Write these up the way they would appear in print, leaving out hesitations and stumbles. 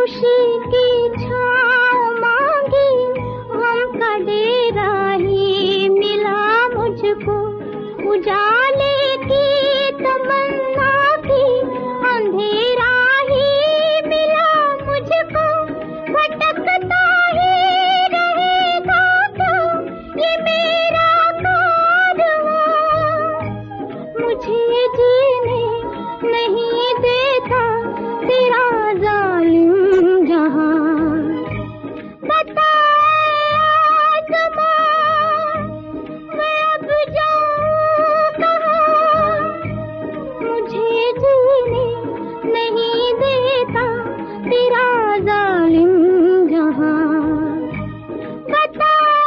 खुशी की छाँव मांगी, गम का डेरा ही मिला मुझको। उजाले की तमन्ना की अंधेरा ही मिला मुझको। भटकता ही रहेगा क्या ये मेरा कारवां, मुझे जीने नहीं देता तेरा जालिम जहां। बता आसमां, मैं अब जाऊं कहां, मुझे जीने नहीं देता तेरा जालिम जहां। बता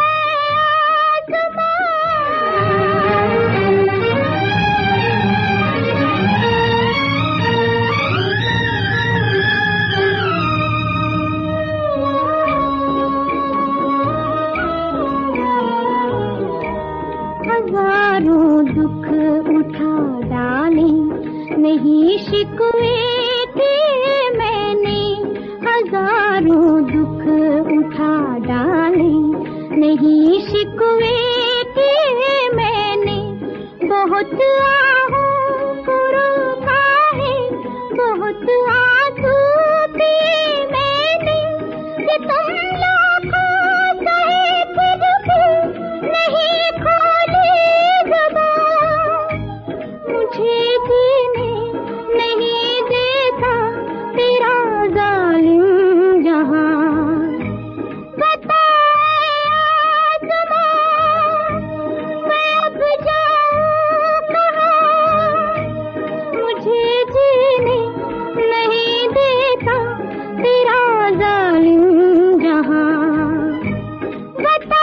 हजारों दुख उठा डाले, नहीं शिकवे किए मैंने। हजारों दुख उठा डाले, नहीं शिकवे किए मैंने। बहुत आहों पुरखा है, बहुत आंसू पिए मैंने। कि तुम लाखों सहे फिर भी नहीं खोली ज़बान, मुझे जीने नहीं देता तेरा जालिम जहां। बता आसमां, मैं अब जाऊं कहां, मुझे जीने नहीं देता तेरा जालिम जहां। बता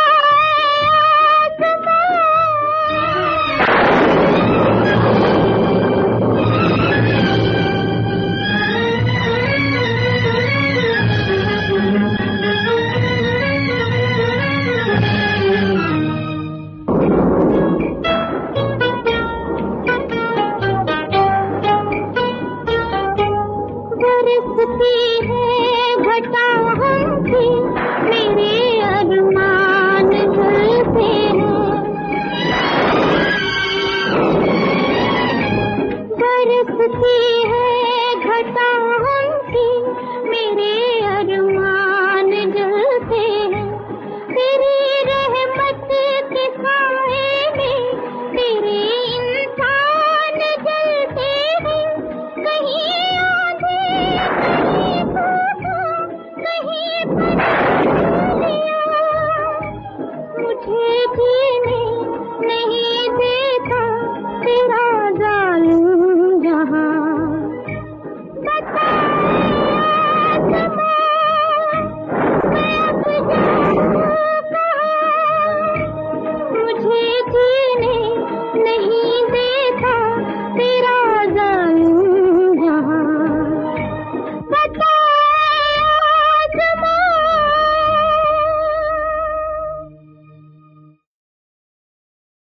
बरसती है घटा हमसे